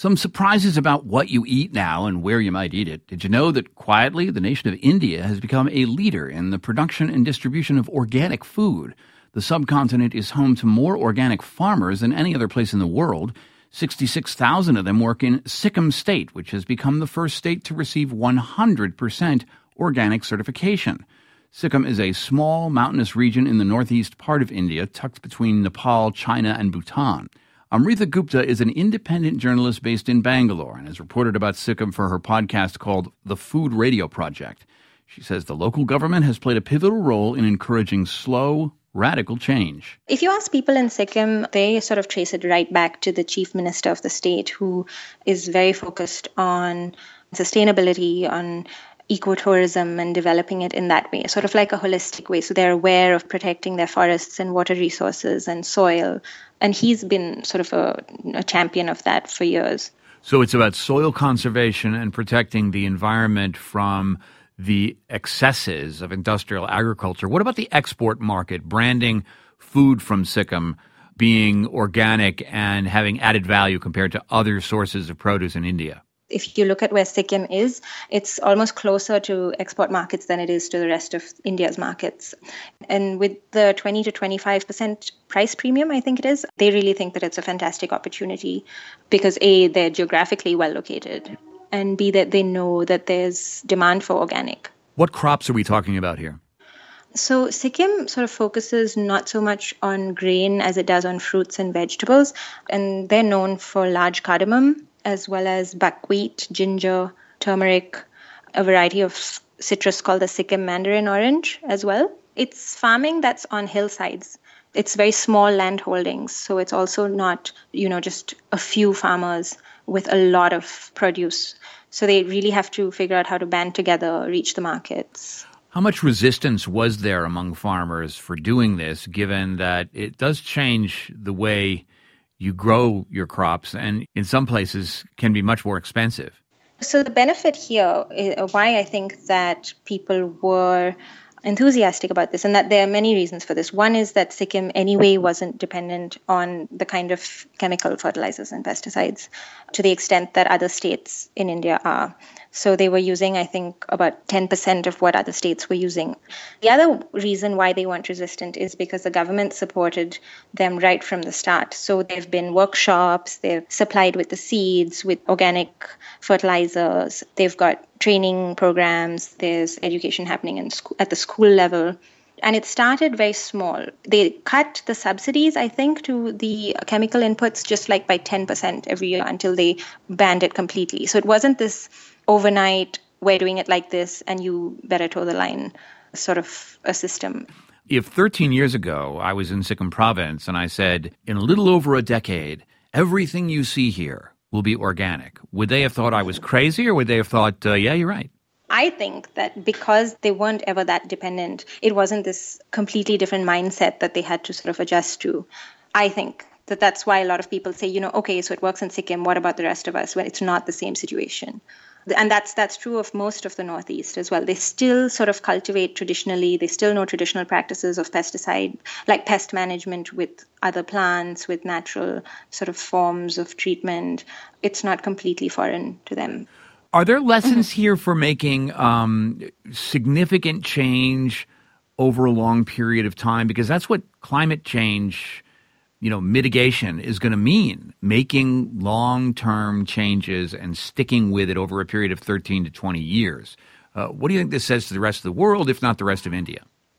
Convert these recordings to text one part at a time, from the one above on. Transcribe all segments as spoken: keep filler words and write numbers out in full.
Some surprises about what you eat now and where you might eat it. Did you know that quietly the nation of India has become a leader in the production and distribution of organic food? The subcontinent is home to more organic farmers than any other place in the world. sixty-six thousand of them work in Sikkim State, which has become the first state to receive one hundred percent organic certification. Sikkim is a small mountainous region in the northeast part of India, tucked between Nepal, China, and Bhutan. Amrita Gupta is an independent journalist based in Bangalore and has reported about Sikkim for her podcast called The Food Radio Project. She says the local government has played a pivotal role in encouraging slow, radical change. If you ask people in Sikkim, they sort of trace it right back to the chief minister of the state, who is very focused on sustainability, on ecotourism and developing it in that way, sort of like a holistic way. So they're aware of protecting their forests and water resources and soil. And he's been sort of a, a champion of that for years. So it's about soil conservation and protecting the environment from the excesses of industrial agriculture. What about the export market, branding food from Sikkim being organic and having added value compared to other sources of produce in India? If you look at where Sikkim is, it's almost closer to export markets than it is to the rest of India's markets. And with the twenty to twenty-five percent price premium, I think it is, they really think that it's a fantastic opportunity because A, they're geographically well located, and B, that they know that there's demand for organic. What crops are we talking about here? So Sikkim sort of focuses not so much on grain as it does on fruits and vegetables, and they're known for large cardamom, as well as buckwheat, ginger, turmeric, a variety of citrus called the Sikkim mandarin orange as well. It's farming that's on hillsides. It's very small land holdings, so it's also not, you know, just a few farmers with a lot of produce. So they really have to figure out how to band together, reach the markets. How much resistance was there among farmers for doing this, given that it does change the way you grow your crops and in some places can be much more expensive? So the benefit here, why I think that people were enthusiastic about this, and that there are many reasons for this. One is that Sikkim anyway wasn't dependent on the kind of chemical fertilizers and pesticides to the extent that other states in India are. So they were using, I think, about ten percent of what other states were using. The other reason why they weren't resistant is because the government supported them right from the start. So there've been workshops, they've supplied with the seeds, with organic fertilizers, they've got training programs, there's education happening in school, at the school level. And it started very small. They cut the subsidies, I think, to the chemical inputs just like by ten percent every year until they banned it completely. So it wasn't this overnight, we're doing it like this and you better toe the line sort of a system. If thirteen years ago I was in Sikkim province and I said, in a little over a decade, everything you see here will be organic, would they have thought I was crazy, or would they have thought, uh, yeah, you're right? I think that because they weren't ever that dependent, it wasn't this completely different mindset that they had to sort of adjust to. I think that that's why a lot of people say, you know, okay, so it works in Sikkim, what about the rest of us? When it's not the same situation. And that's that's true of most of the Northeast as well. They still sort of cultivate traditionally. They still know traditional practices of pesticide, like pest management with other plants, with natural sort of forms of treatment. It's not completely foreign to them. Are there lessons mm-hmm. here for making um, significant change over a long period of time? Because that's what climate change, you know, mitigation is going to mean, making long-term changes and sticking with it over a period of thirteen to twenty years. Uh, what do you think this says to the rest of the world, if not the rest of India?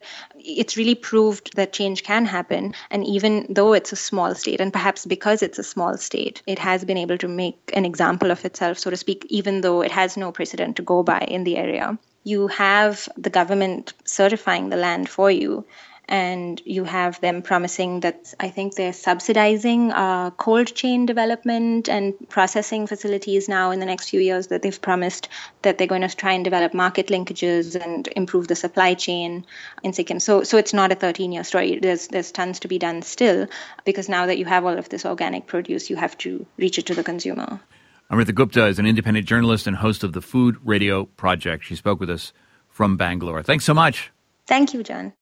It's really proved that change can happen. And even though it's a small state, and perhaps because it's a small state, it has been able to make an example of itself, so to speak, even though it has no precedent to go by in the area. You have the government certifying the land for you. And you have them promising that I think they're subsidizing uh, cold chain development and processing facilities now in the next few years, that they've promised that they're going to try and develop market linkages and improve the supply chain in Sikkim. So so it's not a thirteen-year story. There's, there's tons to be done still, because now that you have all of this organic produce, you have to reach it to the consumer. Amrita Gupta is an independent journalist and host of the Food Radio Project. She spoke with us from Bangalore. Thanks so much. Thank you, John.